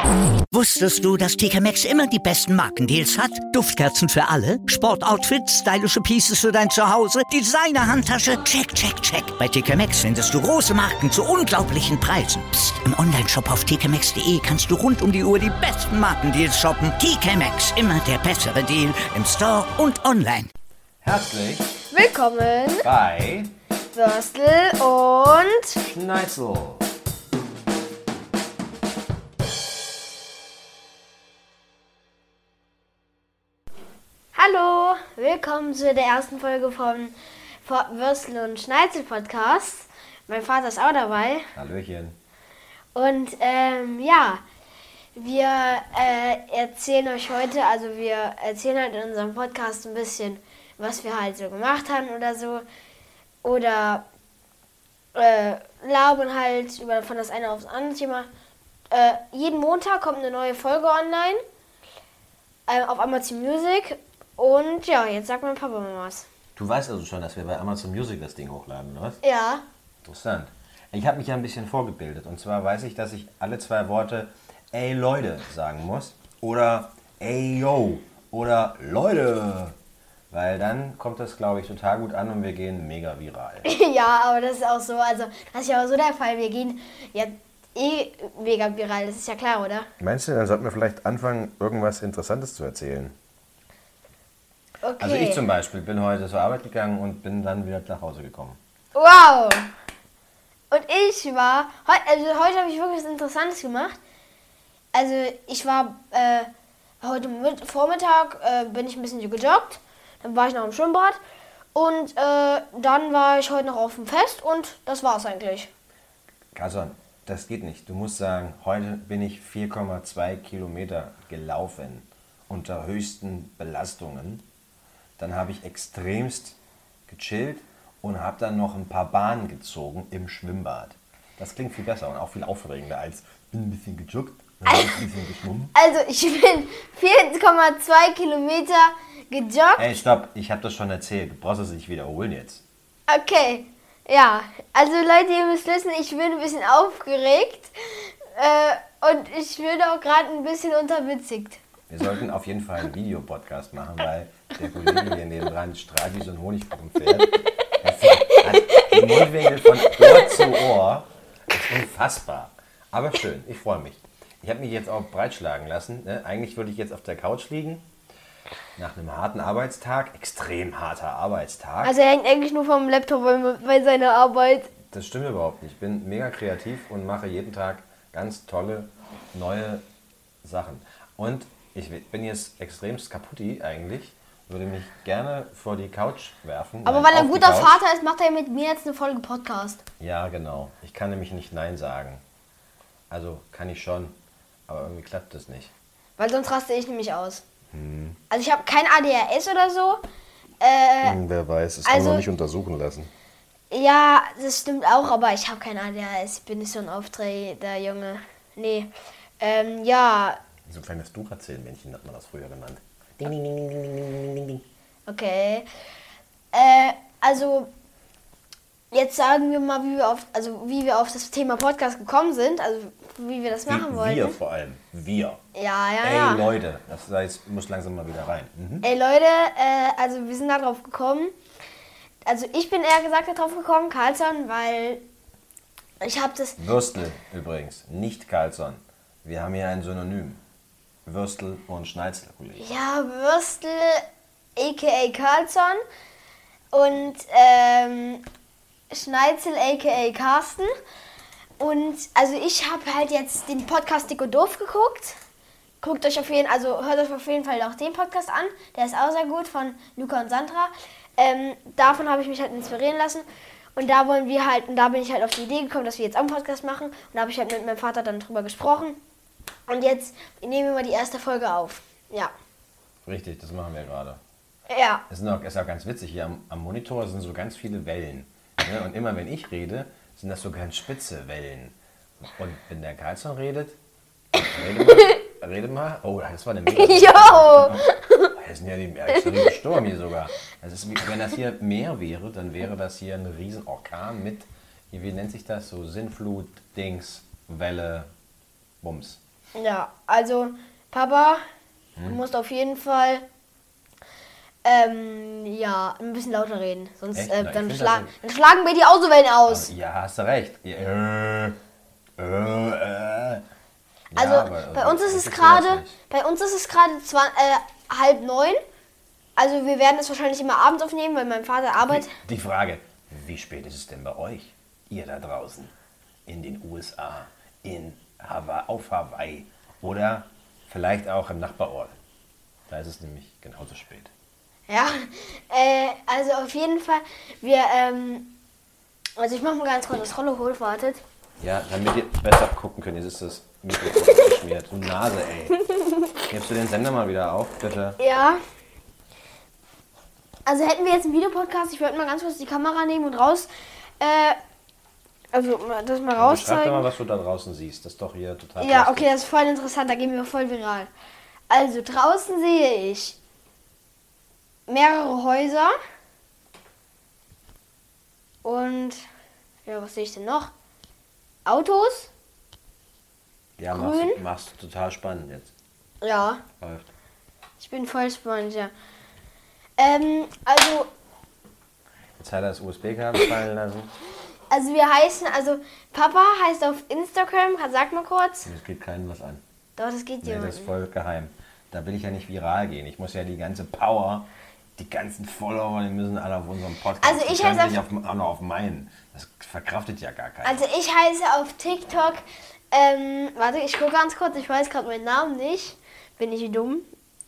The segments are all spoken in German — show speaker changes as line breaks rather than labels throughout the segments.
Wusstest du, dass TK Maxx immer die besten Markendeals hat? Duftkerzen für alle, Sportoutfits, stylische Pieces für dein Zuhause, Designer-Handtasche, check, check, check. Bei TK Maxx findest du große Marken zu unglaublichen Preisen. Psst. Im Onlineshop auf tkmaxx.de kannst du rund um die Uhr die besten Markendeals shoppen. TK Maxx, immer der bessere Deal im Store und online.
Herzlich
willkommen
bei
Würstel und
Schneizel.
Hallo, willkommen zu der ersten Folge von Würstel und Schneizel Podcast. Mein Vater ist auch dabei.
Hallöchen.
Und wir erzählen euch heute, wir erzählen halt in unserem Podcast ein bisschen, was wir halt so gemacht haben oder so. Oder labern halt von das eine aufs andere Thema. Jeden Montag kommt eine neue Folge online auf Amazon Music. Und ja, jetzt sagt mein Papa mal was.
Du weißt also schon, dass wir bei Amazon Music das Ding hochladen, oder was?
Ja.
Interessant. Ich habe mich ja ein bisschen vorgebildet. Und zwar weiß ich, dass ich alle 2 Worte ey Leute sagen muss. Oder ey yo. Oder Leute. Weil dann kommt das, glaube ich, total gut an und wir gehen mega viral.
Ja, aber das ist auch so. Also, das ist ja auch so der Fall. Wir gehen ja mega viral. Das ist ja klar, oder?
Meinst du, dann sollten wir vielleicht anfangen, irgendwas Interessantes zu erzählen?
Okay.
Also ich zum Beispiel bin heute zur Arbeit gegangen und bin dann wieder nach Hause gekommen.
Wow! Und ich war, heute habe ich wirklich was Interessantes gemacht. Also ich war heute Vormittag, bin ich ein bisschen gejoggt, dann war ich noch im Schwimmbad und dann war ich heute noch auf dem Fest und das war's eigentlich.
Carson, das geht nicht. Du musst sagen, heute bin ich 4,2 Kilometer gelaufen unter höchsten Belastungen. Dann habe ich extremst gechillt und habe dann noch ein paar Bahnen gezogen im Schwimmbad. Das klingt viel besser und auch viel aufregender als bin ein bisschen gejoggt, ein bisschen geschwommen.
Also ich bin 4,2 Kilometer gejoggt.
Ey, stopp, ich habe das schon erzählt. Du brauchst es nicht wiederholen jetzt.
Okay, ja. Also Leute, ihr müsst wissen, ich bin ein bisschen aufgeregt und ich bin auch gerade ein bisschen unterwitzigt.
Wir sollten auf jeden Fall einen Videopodcast machen, weil der Kollege hier nebendran strahlt wie so ein Honigkuchenpferd. Er hat den Mundwinkel von Ohr zu Ohr. Das ist unfassbar. Aber schön, ich freue mich. Ich habe mich jetzt auch breitschlagen lassen. Ne? Eigentlich würde ich jetzt auf der Couch liegen, nach einem harten Arbeitstag, extrem harter Arbeitstag.
Also er hängt eigentlich nur vom Laptop bei seiner Arbeit.
Das stimmt überhaupt nicht. Ich bin mega kreativ und mache jeden Tag ganz tolle, neue Sachen. Und ich bin jetzt extremst kaputti eigentlich. Würde mich gerne vor die Couch werfen.
Aber weil er ein guter Vater ist, macht er mit mir jetzt eine Folge Podcast.
Ja, genau. Ich kann nämlich nicht Nein sagen. Also kann ich schon, aber irgendwie klappt das nicht.
Weil sonst raste ich nämlich aus. Also ich habe kein ADHS oder so.
Wer weiß, das kann man nicht untersuchen lassen.
Ja, das stimmt auch, aber ich habe kein ADHS. Ich bin nicht so ein aufdrehender Junge. Nee. Ja.
So ein kleines Duracell-Männchen hat man das früher genannt.
Ding, ding, ding, ding, ding, ding, ding, ding.
Okay. Also, jetzt sagen wir mal, wie wir auf das Thema Podcast gekommen sind, also wie wir das machen wollten.
Wir vor allem. Wir.
Ja.
Ey Leute, das heißt, muss langsam mal wieder rein.
Ey Leute, also wir sind da drauf gekommen. Also ich bin eher gesagt darauf gekommen, Carlson, weil ich habe das...
Würstel übrigens, nicht Carlson. Wir haben hier ein Synonym. Würstel und Schneizel.
Ja, Würstel, a.k.a. Carlson und Schneizel, a.k.a. Carsten. Und also ich habe halt jetzt den Podcast Dick und Doof geguckt. Hört euch auf jeden Fall auch den Podcast an. Der ist auch sehr gut, von Luca und Sandra. Davon habe ich mich halt inspirieren lassen. Und da bin ich halt auf die Idee gekommen, dass wir jetzt auch einen Podcast machen. Und da habe ich halt mit meinem Vater dann drüber gesprochen. Und jetzt nehmen wir mal die erste Folge auf. Ja.
Richtig, das machen wir gerade.
Ja.
Es ist auch ganz witzig, hier am Monitor sind so ganz viele Wellen. Ne? Und immer wenn ich rede, sind das so ganz spitze Wellen. Und wenn der Carlson redet, rede mal. Oh, das war eine mega.
Jo!
Das ist ja ein Sturm hier sogar. Das ist, wenn das hier Meer wäre, dann wäre das hier ein riesen Orkan mit, wie nennt sich das? So Sinnflut, Dings, Welle, Bums.
Ja, also Papa, du musst auf jeden Fall ein bisschen lauter reden. Sonst
Echt? Na, ich
dann
find
schlagen wir die Autowellen aus.
Ja, hast du recht.
Also
Ja, aber,
bei uns ist es
sowas
gerade
nicht.
8:30. Also wir werden es wahrscheinlich immer abends aufnehmen, weil mein Vater arbeitet.
Die Frage, wie spät ist es denn bei euch? Ihr da draußen in den USA, auf Hawaii oder vielleicht auch im Nachbarort. Da ist es nämlich genauso spät.
Ja, also auf jeden Fall, also ich mache mal ganz kurz das Rollo hoch, wartet.
Ja, damit ihr besser gucken könnt. Jetzt ist das Mikrofon geschmiert. Du Nase, ey. Gibst du den Sender mal wieder auf, bitte?
Ja. Also hätten wir jetzt einen Videopodcast, ich würde mal ganz kurz die Kamera nehmen und raus, also das mal
Beschreib doch
rauszeigen.
mal, was du da draußen siehst. Das ist doch hier total
Ja,
lustig.
okay, das ist voll interessant, da gehen wir voll viral. Also draußen sehe ich mehrere Häuser und, ja, was sehe ich denn noch? Autos?
Ja,
grün.
machst du total spannend jetzt.
Ja,
Läuft.
ich bin voll spannend, ja. Also
Jetzt hat er das USB-Kabel fallen lassen.
also Papa heißt auf Instagram, sag mal kurz.
Das geht keinem was an.
Doch, das geht
Nee, das ist
jemandem.
voll geheim. Da will ich ja nicht viral gehen. Ich muss ja die ganze Power, die ganzen Follower, die müssen alle auf unserem Podcast.
Also ich
die können
heiße
nicht auch noch auf meinen. Das verkraftet ja gar keiner.
Also ich heiße auf TikTok, warte, ich gucke ganz kurz, ich weiß gerade meinen Namen nicht. Bin ich dumm?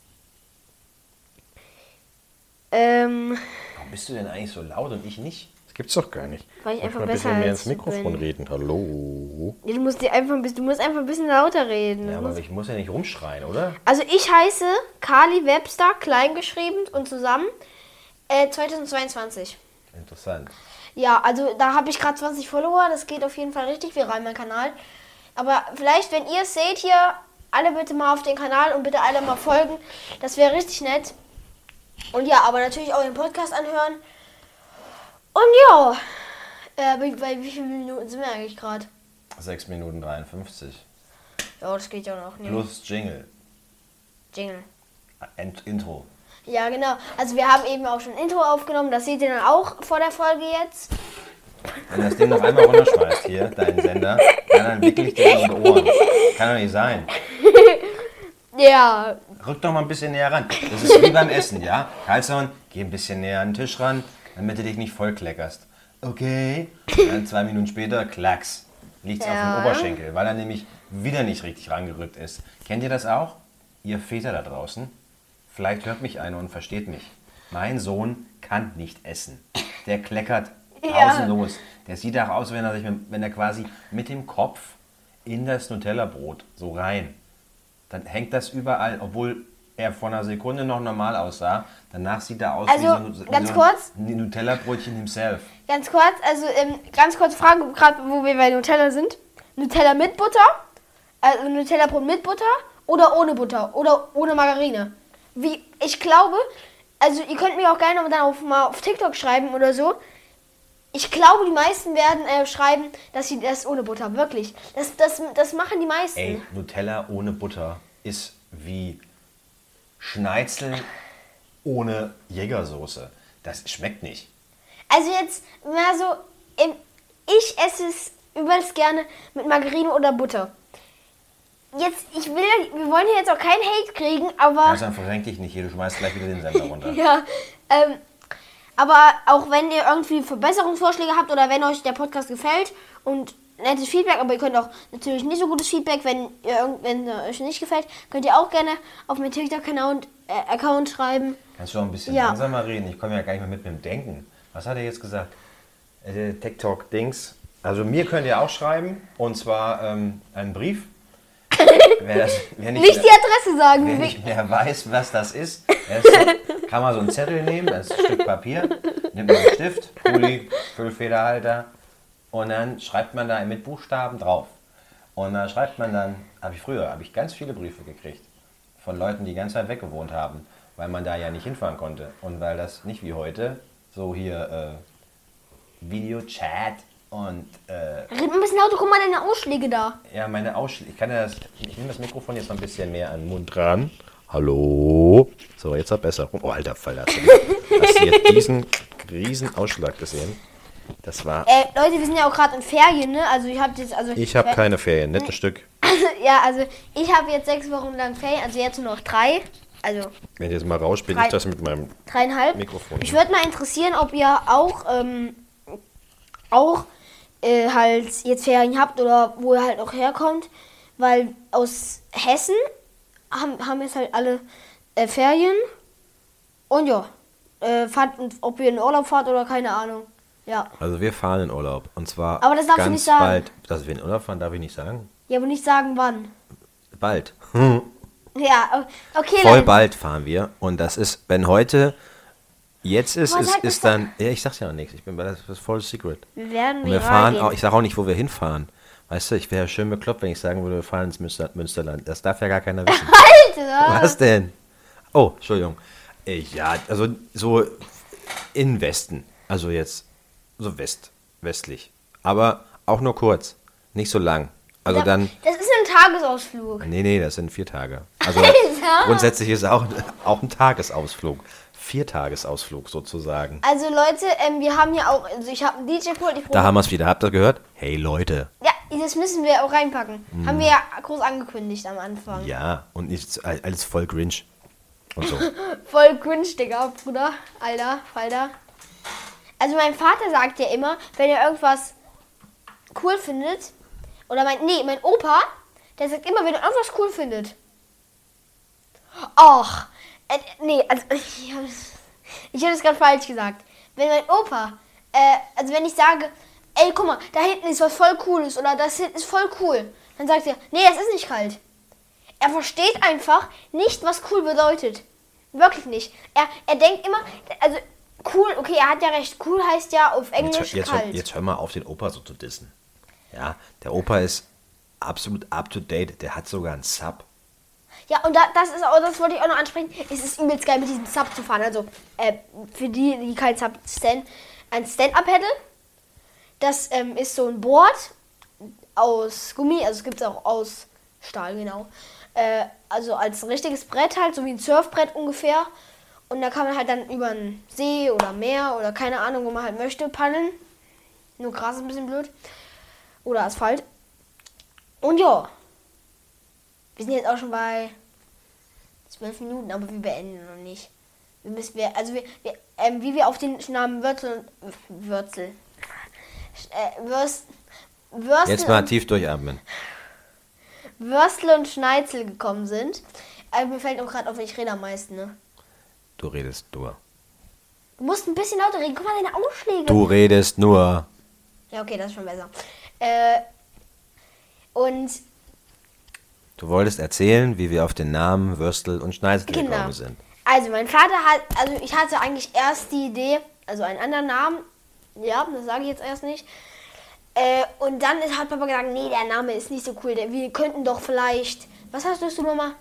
Warum bist du denn eigentlich so laut und ich nicht?
Das gibt's doch gar nicht.
Weil ich einfach
Manchmal ein
besser
bisschen mehr
als
ins Mikrofon
bin.
reden. Hallo.
Ja, du musst einfach ein bisschen lauter reden.
Ja, aber ich muss ja nicht rumschreien, oder?
Also ich heiße Carly Webster, klein geschrieben und zusammen, 2022.
Interessant.
Ja, also da habe ich gerade 20 Follower, das geht auf jeden Fall richtig viral, mein Kanal. Aber vielleicht, wenn ihr es seht hier, alle bitte mal auf den Kanal und bitte alle mal folgen. Das wäre richtig nett. Und ja, aber natürlich auch den Podcast anhören. Und ja, bei wie vielen Minuten sind wir eigentlich gerade?
6 Minuten 53.
Ja, das geht ja noch nicht.
Plus Jingle.
Jingle.
Intro.
Ja, genau. Also wir haben eben auch schon ein Intro aufgenommen. Das seht ihr dann auch vor der Folge jetzt.
Wenn das Ding noch einmal runterschmeißt hier, deinen Sender, dann wickel ich dir in die Ohren. Kann doch nicht sein.
Ja,
Rück doch mal ein bisschen näher ran. Das ist wie beim Essen, ja? Karlsson, geh ein bisschen näher an den Tisch ran, damit du dich nicht voll kleckerst. Okay. Dann 2 Minuten später, klacks. Liegt's auf dem Oberschenkel, weil er nämlich wieder nicht richtig rangerückt ist. Kennt ihr das auch? Ihr Väter da draußen? Vielleicht hört mich einer und versteht mich. Mein Sohn kann nicht essen. Der kleckert pausenlos. Der sieht auch aus, wenn er quasi mit dem Kopf in das Nutella-Brot so rein. Dann hängt das überall, obwohl er vor einer Sekunde noch normal aussah. Danach sieht er aus
Also,
wie so
ganz kurz.
ein Nutella-Brötchen himself.
ganz kurz. Also ganz kurz Frage, gerade wo wir bei Nutella sind. Nutella mit Butter? Also Nutella-Brot mit Butter oder ohne Butter oder ohne Margarine? Ich glaube, also ihr könnt mir auch gerne dann mal auf TikTok schreiben oder so. Ich glaube, die meisten werden schreiben, dass sie das ohne Butter, wirklich. Das machen die meisten.
Ey, Nutella ohne Butter ist wie Schnitzel ohne Jägersoße. Das schmeckt nicht.
Also jetzt mal so, ich esse es übelst gerne mit Margarine oder Butter. Jetzt, wir wollen hier jetzt auch keinen Hate kriegen, aber...
Also dann verrenk dich nicht hier, du schmeißt gleich wieder den Sender runter.
Ja, aber auch wenn ihr irgendwie Verbesserungsvorschläge habt oder wenn euch der Podcast gefällt und nettes Feedback, aber ihr könnt auch natürlich nicht so gutes Feedback, wenn euch nicht gefällt, könnt ihr auch gerne auf meinen TikTok-Account schreiben.
Kannst du auch ein bisschen
Ja.
langsamer reden? Ich komme ja gar nicht mehr mit dem Denken. Was hat er jetzt gesagt? TikTok-Dings. Also mir könnt ihr auch schreiben, und zwar einen Brief. Wer
Nicht die Adresse sagen.
Wer nicht mehr weiß, was das ist, kann man so einen Zettel nehmen, das ist ein Stück Papier, nimmt man einen Stift, Kuli, Füllfederhalter und dann schreibt man da mit Buchstaben drauf. Und dann schreibt man dann, habe ich ganz viele Briefe gekriegt von Leuten, die ganz weit weg gewohnt haben, weil man da ja nicht hinfahren konnte. Und weil das nicht wie heute so hier Videochat Und,
Red ein bisschen lauter, guck mal deine Ausschläge da.
ja, meine Ausschläge. Ich nehme das Mikrofon jetzt mal ein bisschen mehr an den Mund ran. Hallo? So, jetzt hat besser. Oh, alter Fall, hast du jetzt diesen riesen Ausschlag gesehen? Das war...
Leute, wir sind ja auch gerade in Ferien, ne? Also ich
habe keine Ferien, nicht ein Stück.
Ja, also ich habe jetzt 6 Wochen lang Ferien, also jetzt nur noch 3. Also
Wenn ich jetzt mal rausspiele, ich das mit meinem
3,5.
Mikrofon.
Ich würde mal interessieren, ob ihr auch halt jetzt Ferien habt oder wo ihr halt auch herkommt, weil aus Hessen haben jetzt halt alle Ferien und ja, ob ihr in Urlaub fahrt oder keine Ahnung. Ja.
Also wir fahren in Urlaub und zwar
Aber das darfst du
ganz
nicht sagen.
bald. Dass wir in Urlaub fahren, darf ich nicht sagen.
Ja, aber nicht sagen wann.
Bald.
Ja, okay.
Voll
Leute.
bald fahren wir und das ist, wenn heute jetzt ist,
Was sagt
ist
das
dann, ja, ich sag's ja noch nichts, das ist voll secret.
Wir werden
Und wir
viral
fahren
gehen.
auch, ich sag auch nicht, wo wir hinfahren. Weißt du, ich wäre ja schön bekloppt, wenn ich sagen würde, wir fahren ins Münsterland. Das darf ja gar keiner wissen.
Alter!
Was denn? Oh, Entschuldigung. Ja, also so in Westen. Also jetzt so westlich. Aber auch nur kurz. Nicht so lang. Also dann...
Das ist ein Tagesausflug.
Nee, das sind 4 Tage. Also
Alter!
grundsätzlich ist auch ein Tagesausflug. 4-Tagesausflug sozusagen.
Also Leute, wir haben ja auch, also ich habe einen DJ-Pult.
Da haben wir es wieder. Habt ihr gehört? Hey Leute.
Ja, das müssen wir auch reinpacken. Haben wir ja groß angekündigt am Anfang.
Ja, und nicht alles voll Grinch. Und so.
Voll cringe, Digga, Bruder. Falter. Also mein Vater sagt ja immer, wenn er irgendwas cool findet, oder mein Opa, der sagt immer, wenn er irgendwas cool findet. Och, also ich habe das gerade falsch gesagt. Wenn mein Opa, also wenn ich sage, ey, guck mal, da hinten ist was voll Cooles oder das hinten ist voll cool, dann sagt er, nee, das ist nicht kalt. Er versteht einfach nicht, was cool bedeutet. Wirklich nicht. Er denkt immer, also cool, okay, er hat ja recht, cool heißt ja auf Englisch kalt.
Jetzt hör mal auf, den Opa so zu dissen. Ja, der Opa ist absolut up to date. Der hat sogar einen Sub.
Ja, und das wollte ich auch noch ansprechen. Es ist übelst geil, mit diesem Sub zu fahren. Also, für die kein Sub ein Stand-Up-Pedal. Das ist so ein Board aus Gummi, also es gibt es auch aus Stahl, genau. Also als richtiges Brett halt, so wie ein Surfbrett ungefähr. Und da kann man halt dann über einen See oder Meer oder keine Ahnung, wo man halt möchte, paddeln. Nur Gras ist ein bisschen blöd. Oder Asphalt. Und ja. Wir sind jetzt auch schon bei 12 Minuten, aber wir beenden noch nicht. Wie wir auf den Namen Würstel
Jetzt mal tief durchatmen.
Würstel und Schneizel gekommen sind. Mir fällt auch gerade auf, ich rede am meisten, ne?
Du redest nur.
Du musst ein bisschen lauter reden. Guck mal deine Ausschläge.
Du redest nur.
Ja, okay, das ist schon besser. Und
Du wolltest erzählen, wie wir auf den Namen Würstel und Schneizel gekommen sind.
Also mein Vater ich hatte eigentlich erst die Idee, also einen anderen Namen. Ja, das sage ich jetzt erst nicht. Und dann hat Papa gesagt, nee, der Name ist nicht so cool. Wir könnten doch vielleicht, was hast du nochmal?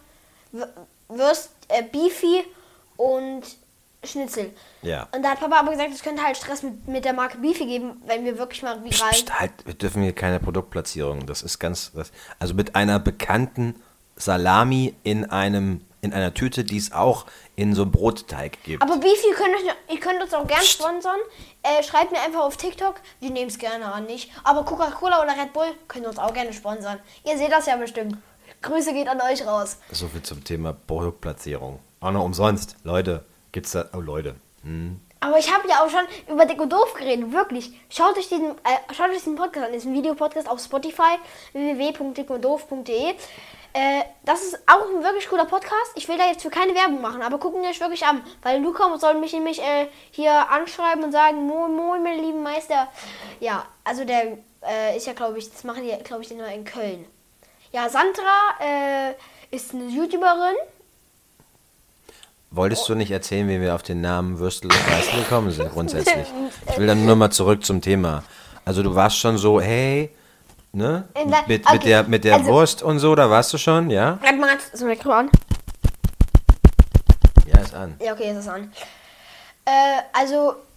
Beefy und Schnitzel.
Ja.
Und da hat Papa aber gesagt, es könnte halt Stress mit der Marke Beefy geben, wenn wir wirklich mal viral...
Halt, wir dürfen hier keine Produktplatzierung. Das ist also mit einer bekannten Salami in einer Tüte, die es auch in so einem Brotteig gibt.
Aber Beefy, ihr könnt uns auch gerne sponsern. Schreibt mir einfach auf TikTok. Wir nehmen es gerne an, nicht. Aber Coca-Cola oder Red Bull könnt uns auch gerne sponsern. Ihr seht das ja bestimmt. Grüße geht an euch raus.
So viel zum Thema Produktplatzierung. Auch noch umsonst. Leute, gibt's da... Oh, Leute.
Aber ich habe ja auch schon über Dick und Doof geredet, wirklich. Schaut euch diesen Podcast an, das ist ein Videopodcast auf Spotify, www.dickunddoof.de. Das ist auch ein wirklich cooler Podcast. Ich will da jetzt für keine Werbung machen, aber gucken wir euch wirklich an. Weil Luca soll mich nämlich hier anschreiben und sagen, moin, moin, meine lieben Meister. Ja, also der ist ja, glaube ich, das machen die, glaube ich, den in Köln. Ja, Sandra ist eine YouTuberin.
Wolltest du nicht erzählen, wie wir auf den Namen Würstel und Schneizel gekommen sind, grundsätzlich? Ich will dann nur mal zurück zum Thema. Also du warst schon so, hey, ne? Mit der Wurst und so, da warst du schon, ja?
Bleib mal ganz, ist das Mikro an?
Ja, ist an.
Ja, okay, ist es an. Also,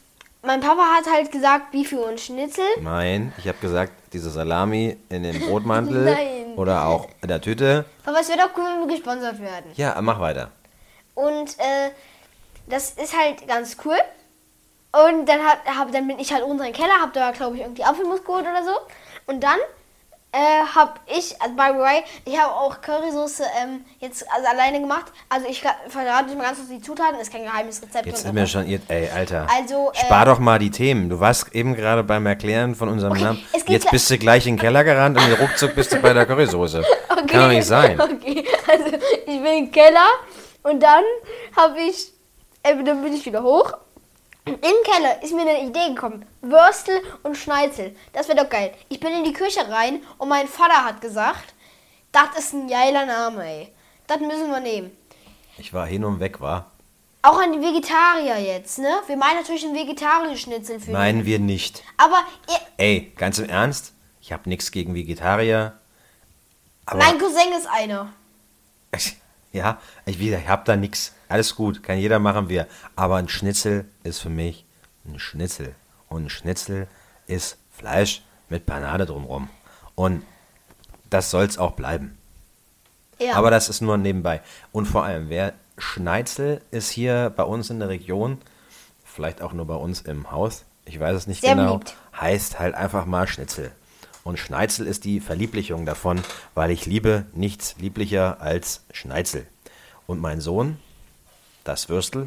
mein Papa hat halt gesagt, Beefy und Schnitzel.
Nein, ich habe gesagt, diese Salami in dem Brotmantel
Nein.
oder auch in der Tüte.
Aber es wäre doch cool, wenn wir gesponsert werden.
Ja, mach weiter.
Und das ist halt ganz cool. Und dann bin ich halt unten im Keller, hab da, glaube ich, irgendwie Apfelmus geholt oder so. Und dann habe ich, also by the way, ich habe auch Currysoße jetzt also alleine gemacht. Also ich verrate nicht mal ganz kurz die Zutaten, ist kein geheimes Rezept.
Jetzt sind wir schon, ey, Alter.
Also,
spar doch mal die Themen. Du warst eben gerade beim Erklären von unserem Namen.
es geht
Jetzt bist du gleich in den Keller gerannt und ruckzuck bist du bei der Currysoße.
Okay.
Kann doch nicht sein.
Okay, also ich bin im Keller und dann dann bin ich wieder hoch. Im Keller ist mir eine Idee gekommen. Würstel und Schnitzel. Das wäre doch geil. Ich bin in die Küche rein und mein Vater hat gesagt, das ist ein geiler Name, ey. Das müssen wir nehmen.
Ich war hin und weg, war.
Auch an die Vegetarier jetzt, ne? Wir meinen natürlich einen vegetarischen Schnitzel für
Meinen wir nicht.
Aber
Ey, ganz im Ernst? Ich habe nichts gegen Vegetarier. Aber
mein Cousin ist einer.
ja, ich hab da nichts. Alles gut, kann jeder machen, wir. Aber ein Schnitzel ist für mich ein Schnitzel. Und ein Schnitzel ist Fleisch mit Panade drumrum. Und das soll's auch bleiben.
Ja.
Aber das ist nur nebenbei. Und vor allem, wer Schnitzel ist hier bei uns in der Region, vielleicht auch nur bei uns im Haus, ich weiß es nicht
Sehr
genau,
beliebt.
heißt halt einfach mal Schnitzel. Und Schnitzel ist die Verlieblichung davon, weil ich liebe nichts lieblicher als Schnitzel. Und mein Sohn, das Würstel,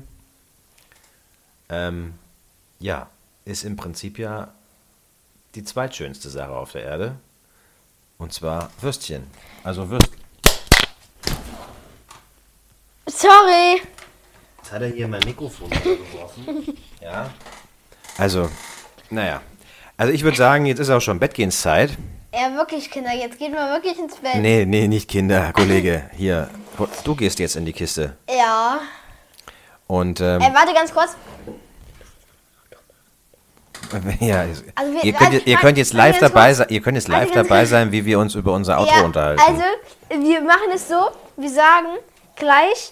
ja, ist im Prinzip ja die zweitschönste Sache auf der Erde. Und zwar Würstchen. Also Würstel.
Sorry.
Jetzt hat er hier mein Mikrofon geworfen. Ja. Also, naja. Also ich würde sagen, jetzt ist auch schon Bettgehenszeit.
Ja, wirklich, Kinder, jetzt geht mal wirklich ins Bett.
Nee, nicht Kinder, Kollege. Hier, du gehst jetzt in die Kiste.
Ja.
Und,
Warte ganz kurz.
ja,
Also
ihr könnt jetzt live dabei sein, dabei sein, wie wir uns über unser Outro unterhalten.
Also, wir machen es so, wir sagen gleich,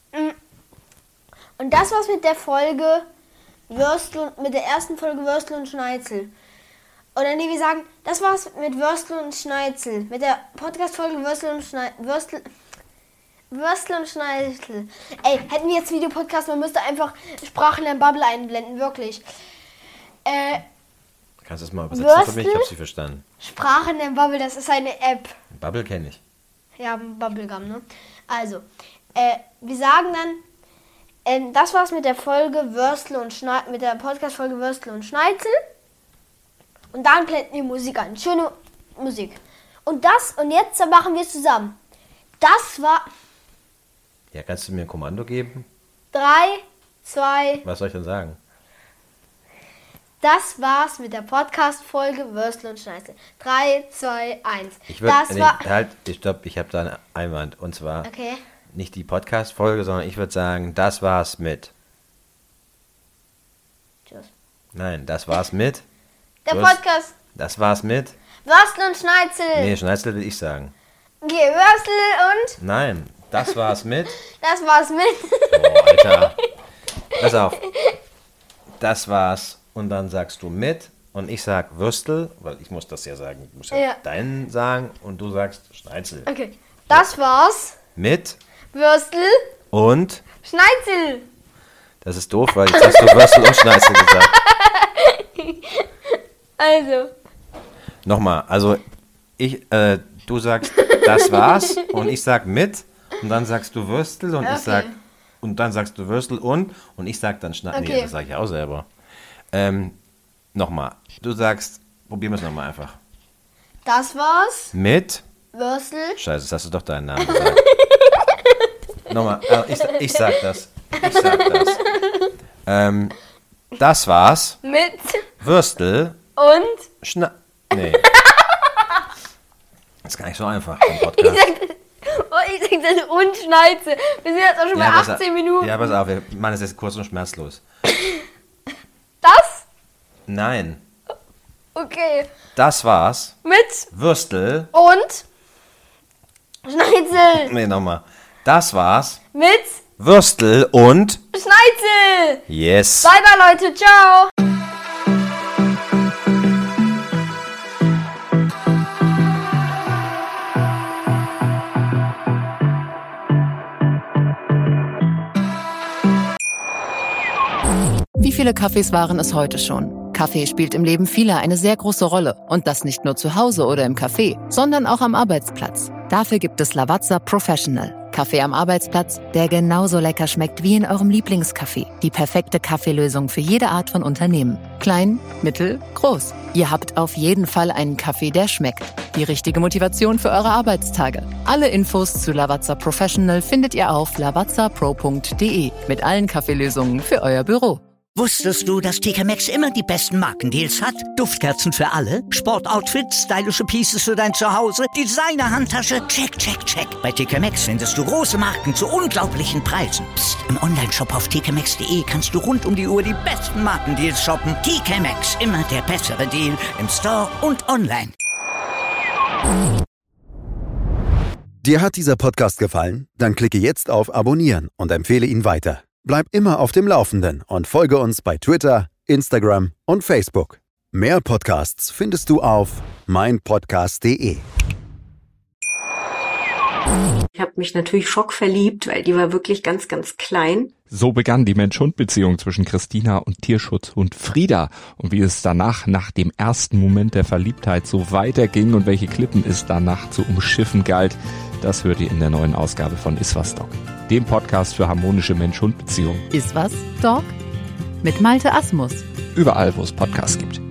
und das war's mit der Folge Würstel, mit der ersten Folge Würstel und Schnitzel. Oder nee, wir sagen, das war's mit Würstel und Schnitzel, mit der Podcast-Folge Würstel und Schnitzel. Ey, hätten wir jetzt Videopodcast, man müsste einfach Sprachen in Bubble einblenden, wirklich.
Kannst du das mal übersetzen für mich? Ich
Würstel?
hab's nicht verstanden.
Sprachen in Bubble, das ist eine App.
Bubble kenne ich.
Ja, Bubblegum, ne? Also, wir sagen dann, das war's mit der Folge Würstel und mit der Podcast-Folge Würstel und Schnitzel. Und dann blenden wir Musik an. Schöne Musik. Und jetzt machen wir es zusammen. Das war
Ja, kannst du mir ein Kommando geben?
3, 2,
Was soll ich denn sagen?
das war's mit der Podcast-Folge Würstel und Schnitzel. 3, 2, 1.
Ich habe da einen Einwand. Und zwar
Okay.
nicht die Podcast-Folge, sondern ich würde sagen, das war's mit.
Tschüss.
Nein, das war's mit.
Der
Du hast-
Podcast
Das war's mit.
Würstel und Schnitzel.
Nee, Schnitzel will ich sagen.
Okay, Würstel und
Nein, das war's mit.
das war's mit.
Oh, Alter. Pass auf. Das war's. Und dann sagst du mit. Und ich sag Würstel, weil ich muss das ja sagen. Ich muss
Ja.
deinen sagen. Und du sagst Schnitzel.
Okay, das war's.
Mit
Würstel,
und.
Schnitzel.
Das ist doof, weil jetzt hast du Würstel und Schnitzel gesagt.
Also,
Nochmal, also du sagst, das war's und ich sag mit und dann sagst du Würstel und ich
Okay.
sag, und dann sagst du Würstel und ich sag dann Schnitzel.
Okay.
Nee, das sag ich auch selber. Nochmal, du sagst, probieren wir es nochmal einfach.
das war's.
Mit,
Würstel,
scheiße, jetzt hast du doch deinen Namen gesagt. Nochmal, ich sag das. Das war's,
mit
Würstel,
und
Nee. Das ist gar nicht so einfach beim Podcast.
ich sag dann und Schnitzel. Wir sind jetzt auch schon bei
pass
18
auf.
Minuten.
Ja, pass auf, wir machen es jetzt kurz und schmerzlos.
Das?
Nein,
Okay.
das war's.
Mit
Würstel.
und Schnitzel.
Nee, nochmal. Das war's.
Mit
Würstel und.
Schnitzel.
Yes.
Bye bye Leute, ciao.
viele Kaffees waren es heute schon? Kaffee spielt im Leben vieler eine sehr große Rolle. Und das nicht nur zu Hause oder im Café, sondern auch am Arbeitsplatz. Dafür gibt es Lavazza Professional. Kaffee am Arbeitsplatz, der genauso lecker schmeckt wie in eurem Lieblingscafé. Die perfekte Kaffeelösung für jede Art von Unternehmen. Klein, mittel, groß. Ihr habt auf jeden Fall einen Kaffee, der schmeckt. Die richtige Motivation für eure Arbeitstage. Alle Infos zu Lavazza Professional findet ihr auf lavazzapro.de mit allen Kaffeelösungen für euer Büro.
Wusstest du, dass TK Maxx immer die besten Markendeals hat? Duftkerzen für alle, Sportoutfits, stylische Pieces für dein Zuhause, Designer-Handtasche, check, check, check. Bei TK Maxx findest du große Marken zu unglaublichen Preisen. Psst. Im Onlineshop auf tkmaxx.de kannst du rund um die Uhr die besten Markendeals shoppen. TK Maxx, immer der bessere Deal im Store und online.
Dir hat dieser Podcast gefallen? Dann klicke jetzt auf Abonnieren und empfehle ihn weiter. Bleib immer auf dem Laufenden und folge uns bei Twitter, Instagram und Facebook. Mehr Podcasts findest du auf meinpodcast.de.
Ich habe mich natürlich schockverliebt, weil die war wirklich ganz, ganz klein.
So begann die Mensch-Hund-Beziehung zwischen Christina und Tierschutzhund Frieda. Und wie es danach, nach dem ersten Moment der Verliebtheit, so weiterging und welche Klippen es danach zu umschiffen galt, das hört ihr in der neuen Ausgabe von Iswas Dog, dem Podcast für harmonische Mensch-Hund-Beziehungen.
Iswas Dog? Mit Malte Asmus.
Überall, wo es Podcasts gibt.